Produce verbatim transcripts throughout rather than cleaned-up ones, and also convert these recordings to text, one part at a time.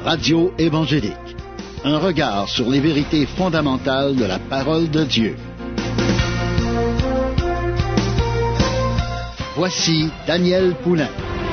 Radio évangélique. Un regard sur les vérités fondamentales de la parole de Dieu. Voici Daniel Poulain.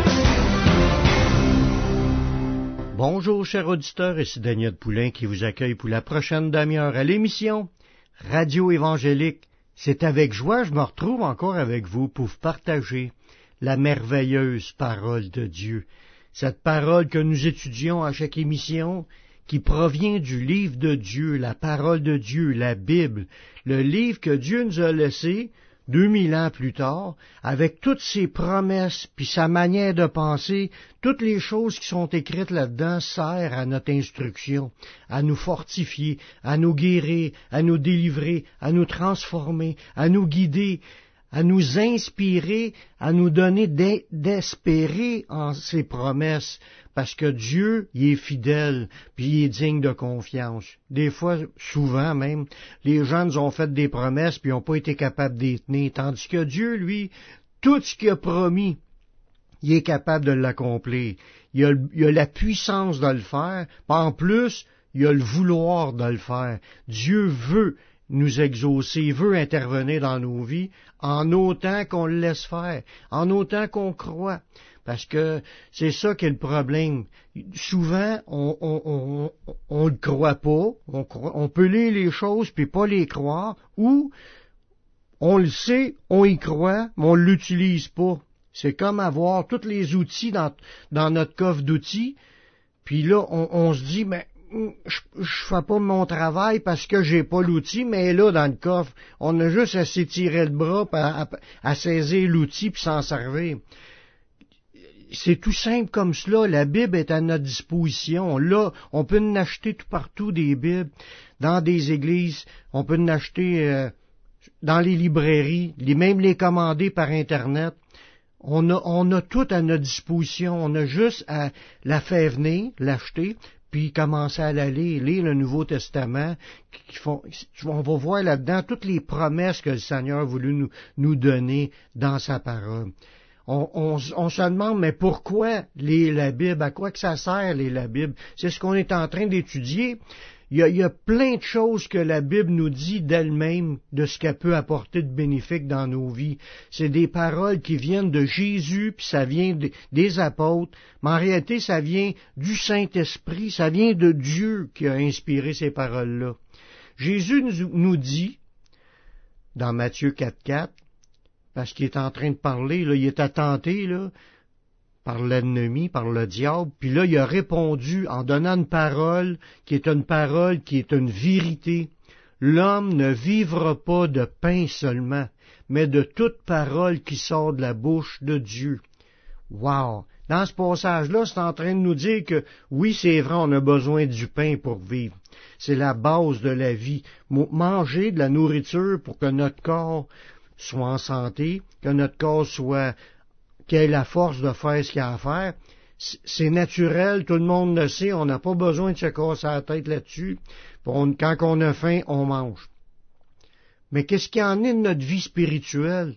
Bonjour chers auditeurs, ici Daniel Poulain qui vous accueille pour la prochaine demi-heure à l'émission Radio évangélique. C'est avec joie que je me retrouve encore avec vous pour vous partager la merveilleuse parole de Dieu. Cette parole que nous étudions à chaque émission, qui provient du livre de Dieu, la parole de Dieu, la Bible, le livre que Dieu nous a laissé deux mille ans plus tard, avec toutes ses promesses, puis sa manière de penser, toutes les choses qui sont écrites là-dedans servent à notre instruction, à nous fortifier, à nous guérir, à nous délivrer, à nous transformer, à nous guider, à nous inspirer, à nous donner d'espérer en ses promesses, parce que Dieu, il est fidèle, puis il est digne de confiance. Des fois, souvent même, les gens nous ont fait des promesses, puis ils n'ont pas été capables d'y tenir, tandis que Dieu, lui, tout ce qu'il a promis, il est capable de l'accomplir. Il a, il a la puissance de le faire, en plus, il a le vouloir de le faire. Dieu veut nous exaucer, il veut intervenir dans nos vies, en autant qu'on le laisse faire, en autant qu'on croit. Parce que c'est ça qui est le problème. Souvent, on on, on, on le croit pas, on, croit, on peut lire les choses puis pas les croire, ou on le sait, on y croit, mais on l'utilise pas. C'est comme avoir tous les outils dans, dans notre coffre d'outils, puis là, on, on se dit, mais je, je fais pas mon travail parce que j'ai pas l'outil, mais là, dans le coffre, on a juste à s'étirer le bras, à, à, à saisir l'outil puis s'en servir. C'est tout simple comme cela. La Bible est à notre disposition. Là, on peut en acheter tout partout des Bibles, dans des églises, on peut en acheter euh, dans les librairies, les, même les commander par Internet. On a, on a tout à notre disposition. On a juste à la faire venir, l'acheter, puis commencer à la lire, lire le Nouveau Testament, qui font, on va voir là-dedans toutes les promesses que le Seigneur a voulu nous, nous donner dans sa parole. On, on, on se demande, mais pourquoi lire la Bible? À quoi que ça sert, lire la Bible? C'est ce qu'on est en train d'étudier. Il y, a, il y a plein de choses que la Bible nous dit d'elle-même, de ce qu'elle peut apporter de bénéfique dans nos vies. C'est des paroles qui viennent de Jésus, puis ça vient de, des apôtres, mais en réalité, ça vient du Saint-Esprit, ça vient de Dieu qui a inspiré ces paroles-là. Jésus nous, nous dit, dans Matthieu quatre quatre, parce qu'il est en train de parler, là, il est tenté là, par l'ennemi, par le diable, puis là, il a répondu en donnant une parole qui est une parole, qui est une vérité. L'homme ne vivra pas de pain seulement, mais de toute parole qui sort de la bouche de Dieu. Wow! Dans ce passage-là, c'est en train de nous dire que, oui, c'est vrai, on a besoin du pain pour vivre. C'est la base de la vie. Manger de la nourriture pour que notre corps soit en santé, que notre corps soit, qu'il ait la force de faire ce qu'il a à faire. C'est naturel, tout le monde le sait, on n'a pas besoin de se casser la tête là-dessus. On, quand on a faim, on mange. Mais qu'est-ce qu'il y en est de notre vie spirituelle?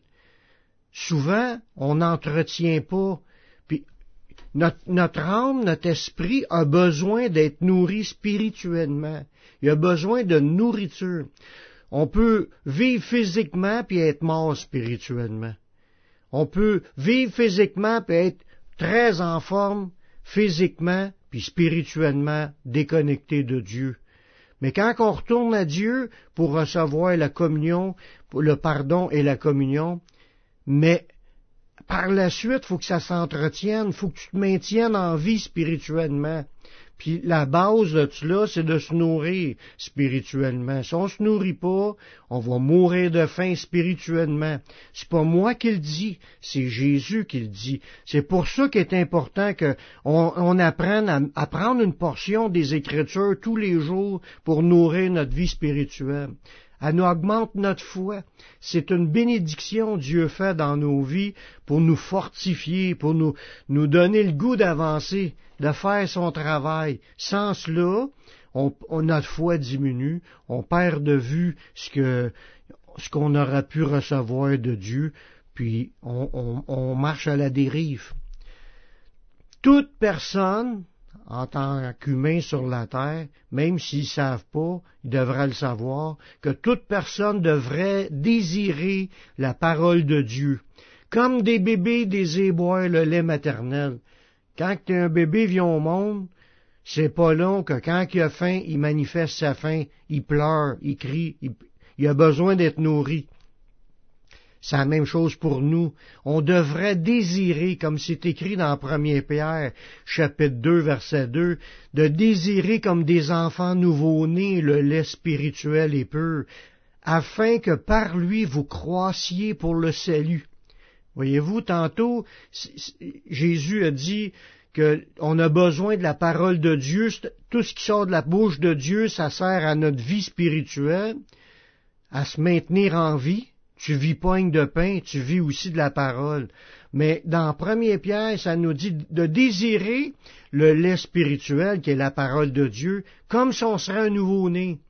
Souvent, on n'entretient pas. Puis notre, notre âme, notre esprit a besoin d'être nourri spirituellement. Il a besoin de nourriture. On peut vivre physiquement puis être mort spirituellement. On peut vivre physiquement puis être très en forme physiquement puis spirituellement déconnecté de Dieu. Mais quand on retourne à Dieu pour recevoir la communion, pour le pardon et la communion, mais par la suite, il faut que ça s'entretienne, il faut que tu te maintiennes en vie spirituellement. Puis la base de cela, c'est de se nourrir spirituellement. Si on se nourrit pas, on va mourir de faim spirituellement. C'est pas moi qui le dis, c'est Jésus qui le dit. C'est pour ça qu'il est important qu'on on apprenne à, à prendre une portion des Écritures tous les jours pour nourrir notre vie spirituelle. Elle nous augmente notre foi. C'est une bénédiction Dieu fait dans nos vies pour nous fortifier, pour nous, nous donner le goût d'avancer, de faire son travail. Sans cela, on, on, notre foi diminue, on perd de vue ce que, ce qu'on aura pu recevoir de Dieu, puis on, on, on marche à la dérive. Toute personne, en tant qu'humains sur la terre, même s'ils ne savent pas, ils devraient le savoir, que toute personne devrait désirer la parole de Dieu. Comme des bébés désirent boire le lait maternel. Quand un bébé vient au monde, c'est pas long que quand il a faim, il manifeste sa faim, il pleure, il crie, il, il a besoin d'être nourri. C'est la même chose pour nous. On devrait désirer, comme c'est écrit dans premier Pierre, chapitre deux, verset deux, de désirer comme des enfants nouveau-nés le lait spirituel et pur, afin que par lui vous croissiez pour le salut. Voyez-vous, tantôt, Jésus a dit qu'on a besoin de la parole de Dieu. Tout ce qui sort de la bouche de Dieu, ça sert à notre vie spirituelle, à se maintenir en vie. Tu vis poigne de pain, tu vis aussi de la parole. Mais dans premier Pierre, ça nous dit de désirer le lait spirituel, qui est la parole de Dieu, comme si on serait un nouveau-né.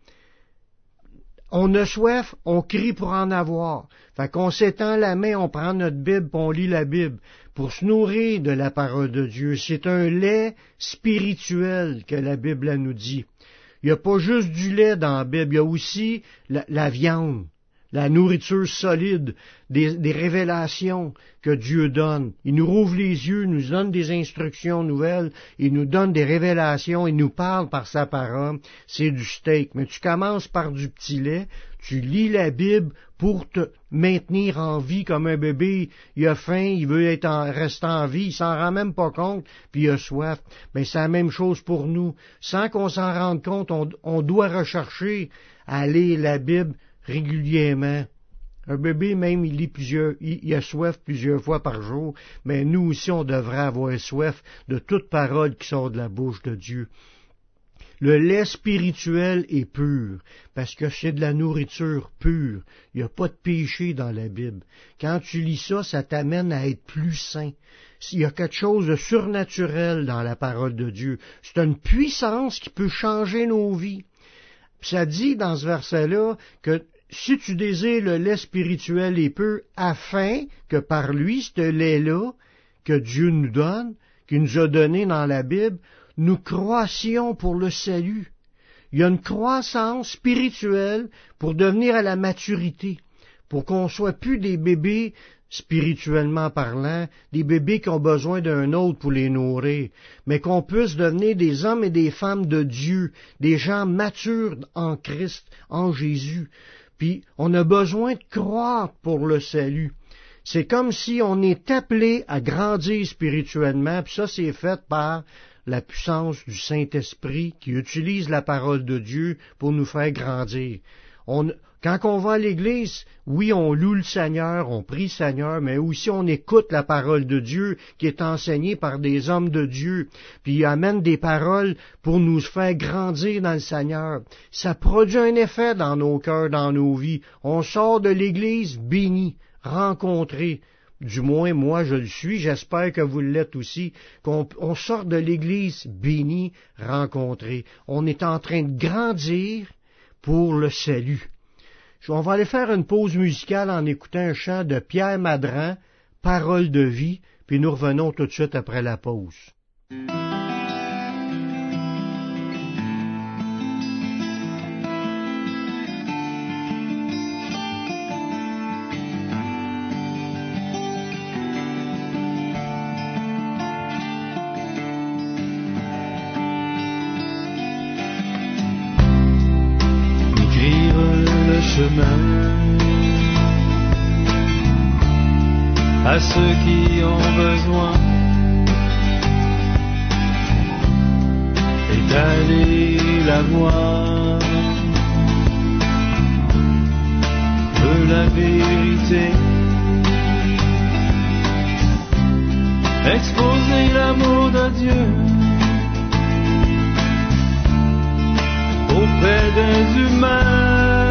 On a soif, on crie pour en avoir. Fait qu'on s'étend la main, on prend notre Bible, puis on lit la Bible, pour se nourrir de la parole de Dieu. C'est un lait spirituel que la Bible nous dit. Il n'y a pas juste du lait dans la Bible, il y a aussi la, la viande. La nourriture solide, des, des révélations que Dieu donne. Il nous rouvre les yeux, nous donne des instructions nouvelles, il nous donne des révélations, il nous parle par sa parole. C'est du steak. Mais tu commences par du petit lait, tu lis la Bible pour te maintenir en vie comme un bébé. Il a faim, il veut être en, rester en vie, il s'en rend même pas compte, puis il a soif. Mais c'est la même chose pour nous. Sans qu'on s'en rende compte, on, on doit rechercher à lire la Bible régulièrement. Un bébé, même, il lit plusieurs, il, il a soif plusieurs fois par jour, mais nous aussi, on devrait avoir soif de toute parole qui sort de la bouche de Dieu. Le lait spirituel est pur, parce que c'est de la nourriture pure. Il n'y a pas de péché dans la Bible. Quand tu lis ça, ça t'amène à être plus saint. Il y a quelque chose de surnaturel dans la parole de Dieu. C'est une puissance qui peut changer nos vies. Puis ça dit dans ce verset-là que si tu désires le lait spirituel et pur, afin que par lui, ce lait-là que Dieu nous donne, qu'il nous a donné dans la Bible, nous croissions pour le salut. Il y a une croissance spirituelle pour devenir à la maturité, pour qu'on soit plus des bébés spirituellement parlant, des bébés qui ont besoin d'un autre pour les nourrir, mais qu'on puisse devenir des hommes et des femmes de Dieu, des gens matures en Christ, en Jésus. Puis on a besoin de croire pour le salut. C'est comme si on est appelé à grandir spirituellement, puis ça c'est fait par la puissance du Saint-Esprit qui utilise la parole de Dieu pour nous faire grandir. On, quand on va à l'Église, oui, on loue le Seigneur, on prie le Seigneur, mais aussi on écoute la parole de Dieu qui est enseignée par des hommes de Dieu, puis il amène des paroles pour nous faire grandir dans le Seigneur. Ça produit un effet dans nos cœurs, dans nos vies. On sort de l'Église béni, rencontré. Du moins, moi, je le suis, j'espère que vous l'êtes aussi, qu'on on sort de l'Église béni, rencontré. On est en train de grandir pour le salut. On va aller faire une pause musicale en écoutant un chant de Pierre Madran, Parole de vie, puis nous revenons tout de suite après la pause. À ceux qui ont besoin et d'aller la voie de la vérité, exposer l'amour de Dieu auprès des humains,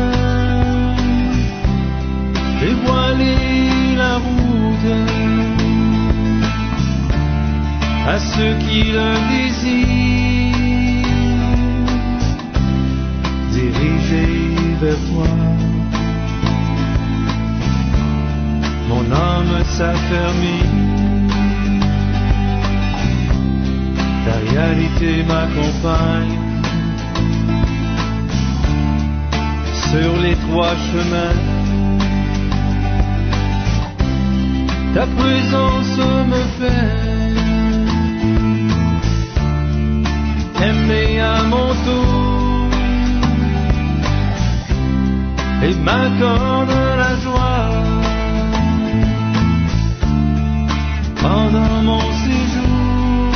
dévoiler la route à ceux qui le désirent, dirigés vers toi. Mon âme s'affermit derrière réalité m'accompagne sur les trois chemins. Ta présence me fait aimer à mon tour et m'accorde la joie pendant mon séjour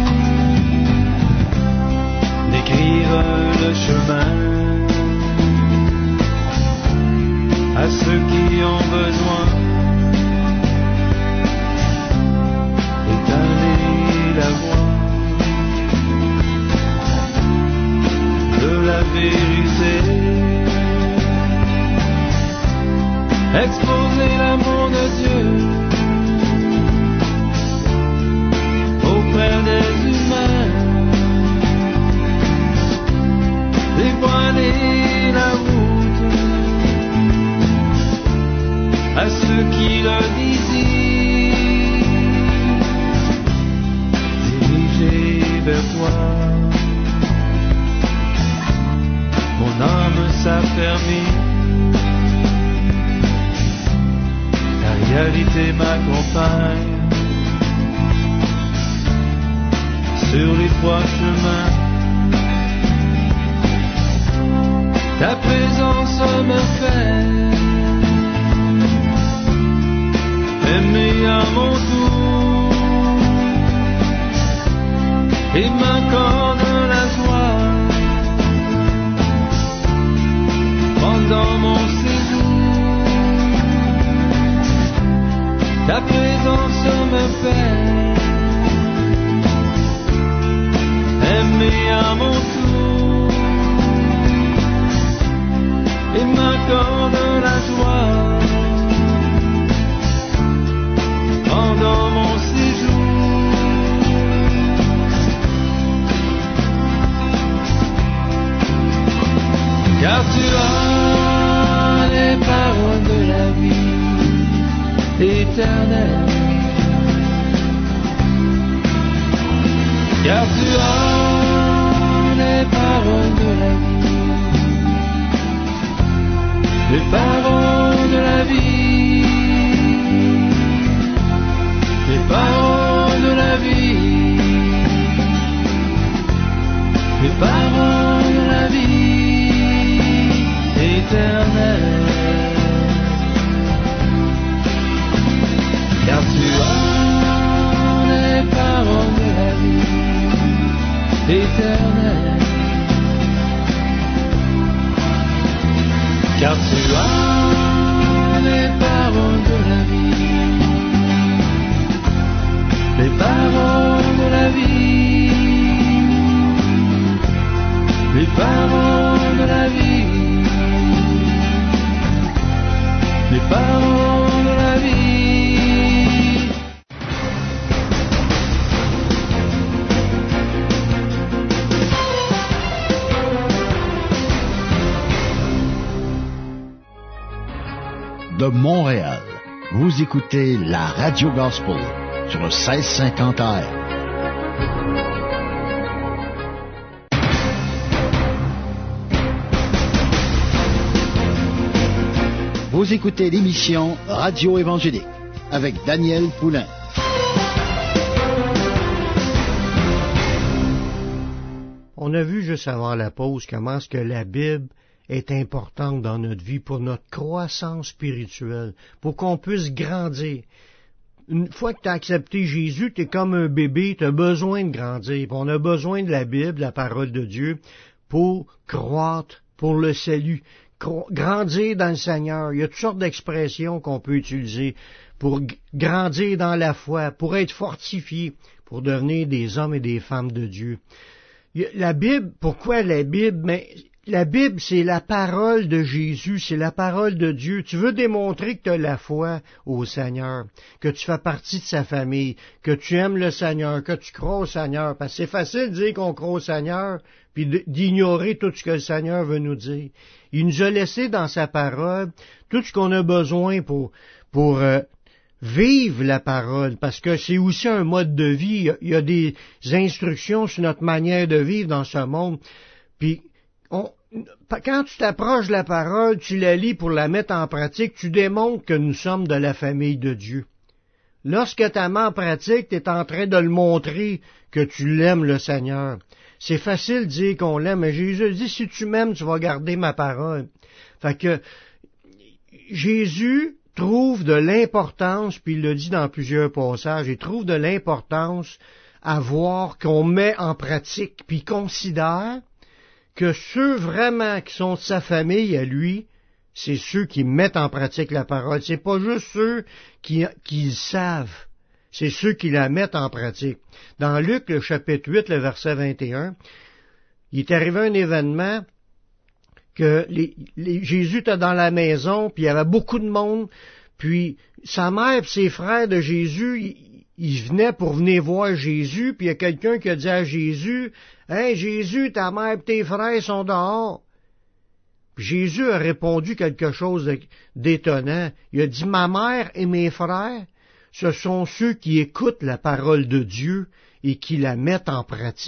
d'écrire le chemin à ceux qui ont besoin d'étaler la voie de la vérité, exposer l'amour de Dieu auprès des humains, dévoiler la route à ceux qui le désirent, diriger vers toi. Mon âme s'affermit, ta réalité m'accompagne sur les trois chemins. Ta présence me fait aimer à mon tour et m'accorde la joie pendant mon séjour. Ta présence me fait aimer à mon tour et m'accorde la joie pendant mon séjour. Car tu as les paroles de la vie éternelle. Car tu as les paroles de la vie, les paroles de la vie, les paroles de la vie, les paroles de la vie éternelle. Car tu as les paroles de la vie éternelle. Car tu as les paroles de la vie, les paroles de la vie, les paroles de la vie, les paroles de la vie. De Montréal, vous écoutez la Radio Gospel sur le seize cinquante A M. Vous écoutez l'émission Radio Évangélique avec Daniel Poulain. On a vu juste avant la pause comment est-ce que la Bible est importante dans notre vie pour notre croissance spirituelle, pour qu'on puisse grandir. Une fois que tu as accepté Jésus, tu es comme un bébé, tu as besoin de grandir. Puis on a besoin de la Bible, la parole de Dieu, pour croître, pour le salut. Grandir dans le Seigneur. Il y a toutes sortes d'expressions qu'on peut utiliser pour g- grandir dans la foi, pour être fortifié, pour devenir des hommes et des femmes de Dieu. La Bible, pourquoi la Bible? Mais la Bible, c'est la parole de Jésus, c'est la parole de Dieu. Tu veux démontrer que tu as la foi au Seigneur, que tu fais partie de sa famille, que tu aimes le Seigneur, que tu crois au Seigneur. Parce que c'est facile de dire qu'on croit au Seigneur, puis d'ignorer tout ce que le Seigneur veut nous dire. Il nous a laissé dans sa parole tout ce qu'on a besoin pour, pour euh, vivre la parole, parce que c'est aussi un mode de vie. Il y a des instructions sur notre manière de vivre dans ce monde. Puis, on, quand tu t'approches de la parole, tu la lis pour la mettre en pratique, tu démontres que nous sommes de la famille de Dieu. Lorsque tu la mets en pratique, tu es en train de le montrer que tu l'aimes, le Seigneur. C'est facile de dire qu'on l'aime, mais Jésus dit, si tu m'aimes, tu vas garder ma parole. Fait que Jésus trouve de l'importance, puis il le dit dans plusieurs passages, il trouve de l'importance à voir qu'on met en pratique, puis il considère que ceux vraiment qui sont de sa famille à lui, c'est ceux qui mettent en pratique la parole. C'est pas juste ceux qui, qui savent, c'est ceux qui la mettent en pratique. Dans Luc, le chapitre huit, le verset vingt et un, il est arrivé un événement que les, les, Jésus était dans la maison, puis il y avait beaucoup de monde, puis sa mère et ses frères de Jésus, ils, ils venaient pour venir voir Jésus, puis il y a quelqu'un qui a dit à Jésus, « Hey, Jésus, ta mère et tes frères sont dehors. » Puis Jésus a répondu quelque chose d'étonnant. Il a dit, « Ma mère et mes frères, ce sont ceux qui écoutent la parole de Dieu et qui la mettent en pratique. »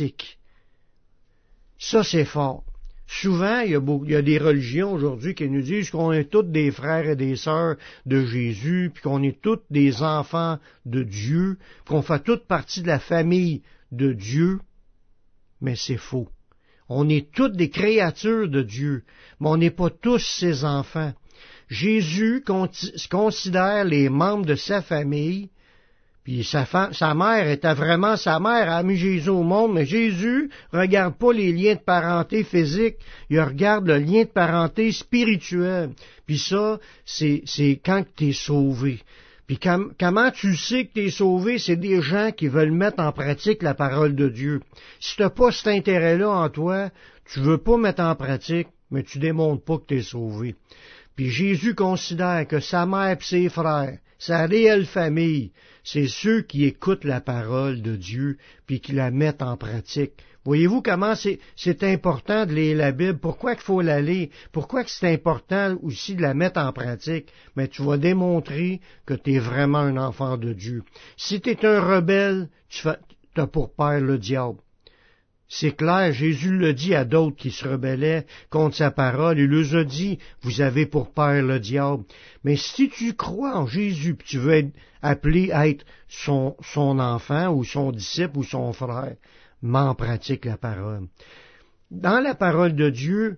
Ça, c'est fort. Souvent, il y a, beaucoup, il y a des religions aujourd'hui qui nous disent qu'on est tous des frères et des sœurs de Jésus, puis qu'on est tous des enfants de Dieu, puis qu'on fait toute partie de la famille de Dieu. Mais c'est faux. On est toutes des créatures de Dieu, mais on n'est pas tous ses enfants. Jésus considère les membres de sa famille, puis sa, fa- sa mère était vraiment sa mère, elle a mis Jésus au monde, mais Jésus regarde pas les liens de parenté physique, il regarde le lien de parenté spirituel. Puis ça, c'est, c'est quand tu es sauvé. Puis com- comment tu sais que tu es sauvé, c'est des gens qui veulent mettre en pratique la parole de Dieu. Si tu n'as pas cet intérêt-là en toi, tu veux pas mettre en pratique, mais tu démontres pas que tu es sauvé. Puis Jésus considère que sa mère et ses frères, sa réelle famille, c'est ceux qui écoutent la parole de Dieu puis qui la mettent en pratique. Voyez-vous comment c'est, c'est important de lire la Bible? Pourquoi il faut la lire? Pourquoi que c'est important aussi de la mettre en pratique? Mais tu vas démontrer que tu es vraiment un enfant de Dieu. Si tu es un rebelle, tu as pour père le diable. C'est clair, Jésus le dit à d'autres qui se rebellaient contre sa parole. Il leur a dit, vous avez pour père le diable. Mais si tu crois en Jésus, puis tu veux être appelé à être son, son enfant ou son disciple ou son frère, mets en pratique la parole. Dans la parole de Dieu,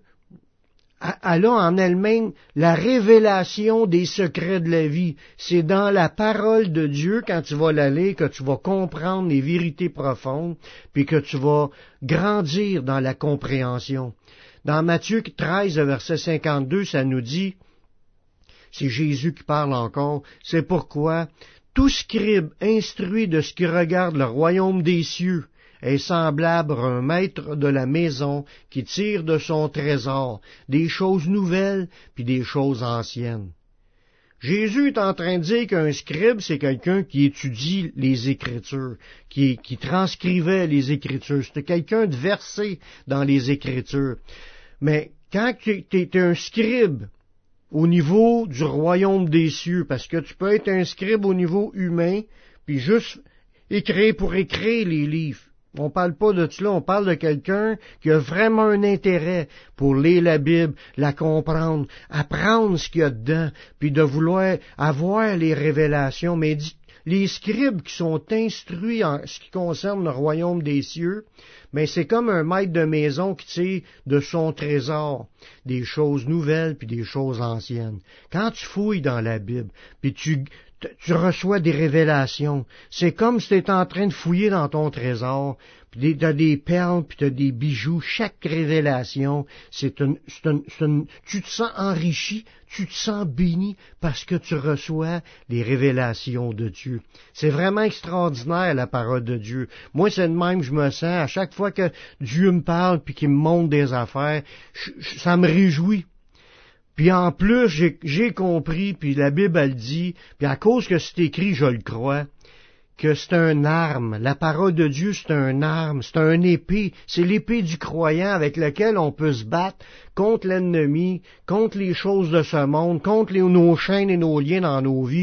elle a en elle-même la révélation des secrets de la vie. C'est dans la parole de Dieu, quand tu vas la lire, que tu vas comprendre les vérités profondes, puis que tu vas grandir dans la compréhension. Dans Matthieu treize, verset cinquante-deux, ça nous dit, c'est Jésus qui parle encore, c'est pourquoi tout scribe instruit de ce qui regarde le royaume des cieux est semblable à un maître de la maison qui tire de son trésor des choses nouvelles puis des choses anciennes. Jésus est en train de dire qu'un scribe, c'est quelqu'un qui étudie les Écritures, qui, qui transcrivait les Écritures. C'était quelqu'un de versé dans les Écritures. Mais quand tu es un scribe au niveau du royaume des cieux, parce que tu peux être un scribe au niveau humain, puis juste écrire pour écrire les livres. On parle pas de cela, on parle de quelqu'un qui a vraiment un intérêt pour lire la Bible, la comprendre, apprendre ce qu'il y a dedans, puis de vouloir avoir les révélations. Mais dit, les scribes qui sont instruits en ce qui concerne le royaume des cieux, mais c'est comme un maître de maison qui tire de son trésor des choses nouvelles puis des choses anciennes. Quand tu fouilles dans la Bible, puis tu tu reçois des révélations. C'est comme si tu étais en train de fouiller dans ton trésor, puis tu as des perles, puis tu as des bijoux. Chaque révélation, c'est une, c'est une, c'est une, tu te sens enrichi, tu te sens béni parce que tu reçois les révélations de Dieu. C'est vraiment extraordinaire, la parole de Dieu. Moi, c'est de même que je me sens. À chaque fois que Dieu me parle puis qu'il me montre des affaires, je, je, ça me réjouit. Puis en plus, j'ai, j'ai compris, puis la Bible, elle dit, puis à cause que c'est écrit, je le crois, que c'est un arme. La parole de Dieu, c'est un arme, c'est un épée. C'est l'épée du croyant avec laquelle on peut se battre contre l'ennemi, contre les choses de ce monde, contre les, nos chaînes et nos liens dans nos vies,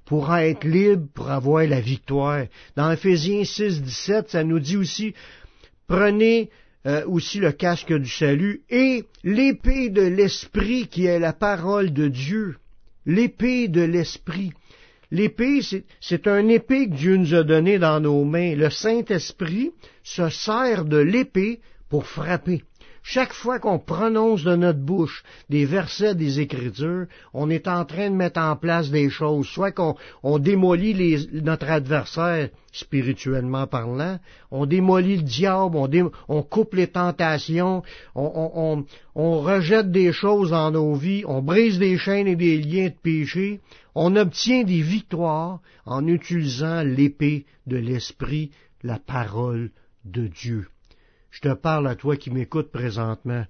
pour être libre, pour avoir la victoire. Dans Éphésiens six, dix-sept, ça nous dit aussi, prenez euh, aussi le casque du salut et l'épée de l'Esprit qui est la parole de Dieu. L'épée de l'Esprit. L'épée, c'est, c'est un épée que Dieu nous a donnée dans nos mains. Le Saint-Esprit se sert de l'épée pour frapper. Chaque fois qu'on prononce de notre bouche des versets des Écritures, on est en train de mettre en place des choses, soit qu'on on démolit les, notre adversaire spirituellement parlant, on démolit le diable, on, dé, on coupe les tentations, on, on, on, on rejette des choses dans nos vies, on brise des chaînes et des liens de péché, on obtient des victoires en utilisant l'épée de l'Esprit, la parole de Dieu. Je te parle à toi qui m'écoutes présentement.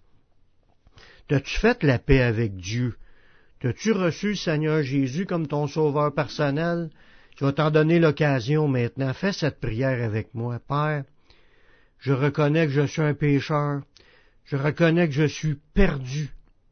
T'as-tu fait la paix avec Dieu? T'as-tu reçu le Seigneur Jésus comme ton sauveur personnel? Je vais t'en donner l'occasion maintenant. Fais cette prière avec moi. Père, je reconnais que je suis un pécheur. Je reconnais que je suis perdu.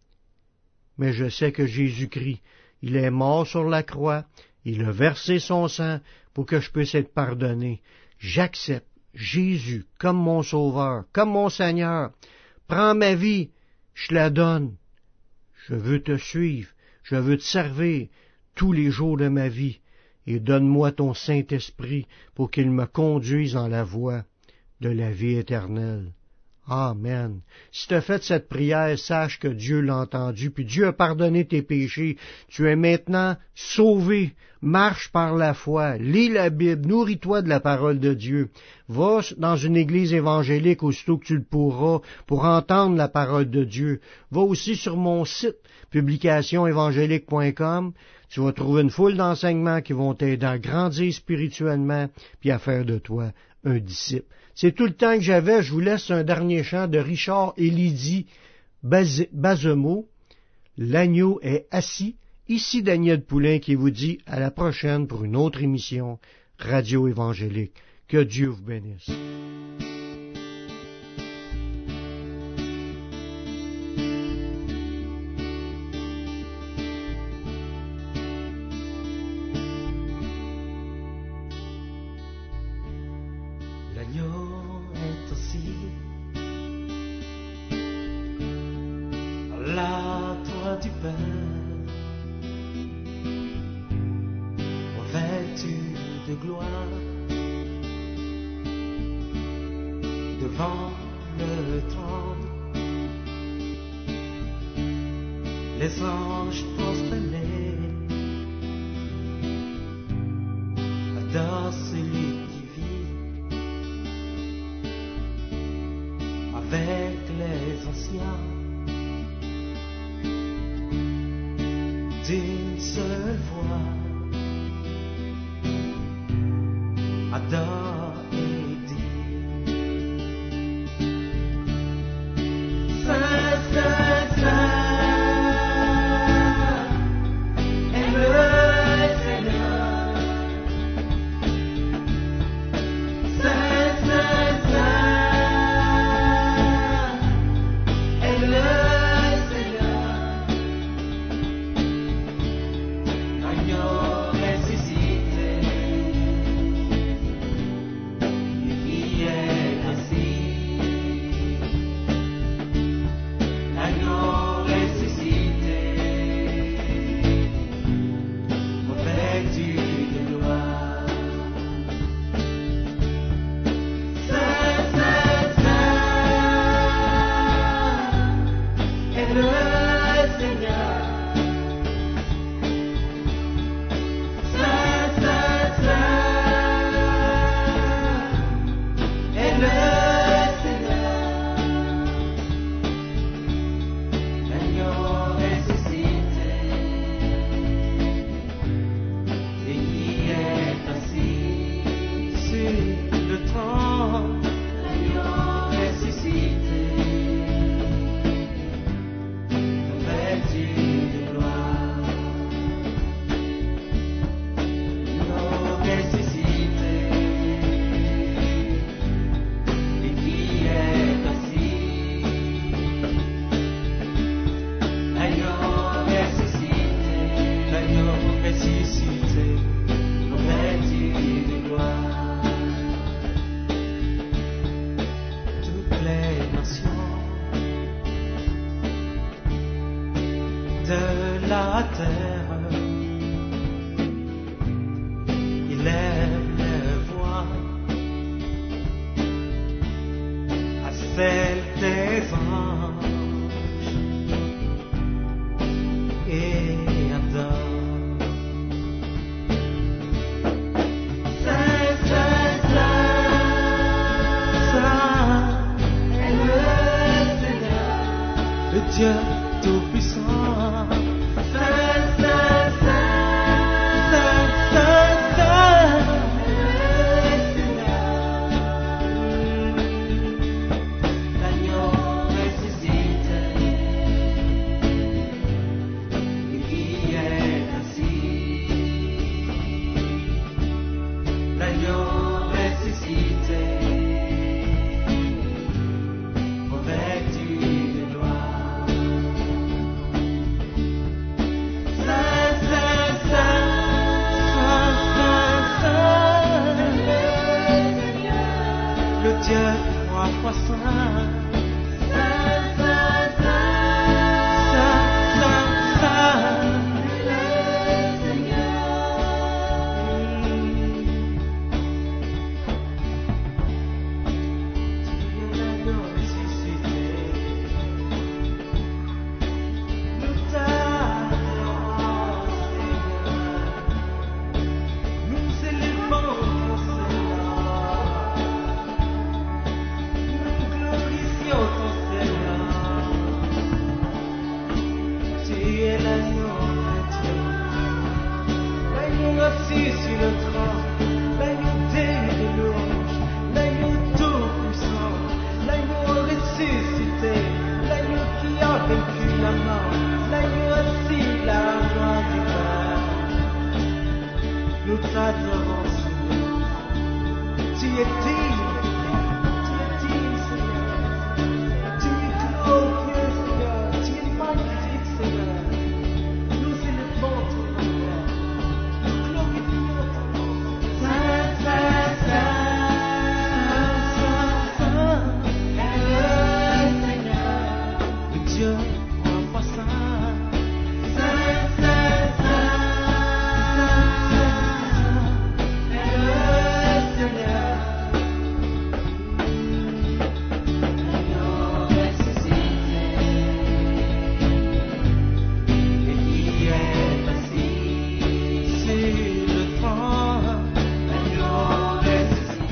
Mais je sais que Jésus-Christ, il est mort sur la croix. Il a versé son sang pour que je puisse être pardonné. J'accepte Jésus comme mon sauveur, comme mon Seigneur. Prends ma vie, je la donne. Je veux te suivre, je veux te servir tous les jours de ma vie. Et donne-moi ton Saint-Esprit pour qu'il me conduise dans la voie de la vie éternelle. Amen. Si tu as fait cette prière, sache que Dieu l'a entendu, puis Dieu a pardonné tes péchés. Tu es maintenant sauvé. Marche par la foi. Lis la Bible. Nourris-toi de la parole de Dieu. Va dans une église évangélique aussitôt que tu le pourras pour entendre la parole de Dieu. Va aussi sur mon site, publication évangélique point com. Tu vas trouver une foule d'enseignements qui vont t'aider à grandir spirituellement puis à faire de toi un disciple. C'est tout le temps que j'avais. Je vous laisse un dernier chant de Richard et Lydie Bazemo. L'agneau est assis. Ici Daniel Poulain qui vous dit à la prochaine pour une autre émission Radio Évangélique. Que Dieu vous bénisse. Devant le trône, les anges prosternés adorent celui qui vit avec les anciens d'une seule voix. Adore. terre. Il aime les voix à celle des anges et adore. Saint, Saint, Saint, Saint est le Seigneur, le Dieu tout-puissant. Saint, Saint, Saint, Saint, Saint, Saint est le Seigneur. L'agneau ressuscité, il qui est assis. L'agneau ressuscité, revêtu de gloire. Saint, Saint, Saint, Saint, Saint, Saint, le Dieu trois fois saint. Saint, Saint, Saint, Saint, Saint, le Seigneur. Tu es l'agneau ressuscité. Nous t'adorons, Seigneur. Nous élevons ton Seigneur. Nous glorifions ton Seigneur. Tu es l'agneau de Dieu, l'agneau assis sur le trône, l'agneau digne de louange, l'agneau tout-puissant, l'agneau ressuscité, l'agneau qui a vaincu la mort, l'agneau assis à la droite du Père. Nous t'adorons, Seigneur. Tu es digne, tu es digne, Seigneur. Tu es glorieux, Seigneur. Tu es magnifique, Seigneur. Nous élevons ton nom, Père. Nous glorifions ton nom. Saint, Saint, Saint, Saint, Saint, est le Seigneur, le Dieu trois fois saint. Saint, Saint, Saint, Saint, Saint, est le Seigneur. L'agneau ressuscité, et qui est assis sur le trône. L'agneau ressuscité.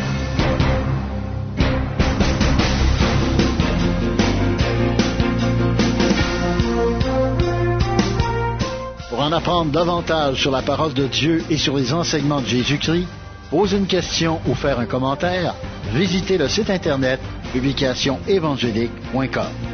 Pour en apprendre davantage sur la parole de Dieu et sur les enseignements de Jésus-Christ, poser une question ou faire un commentaire, visitez le site internet publication évangélique point com.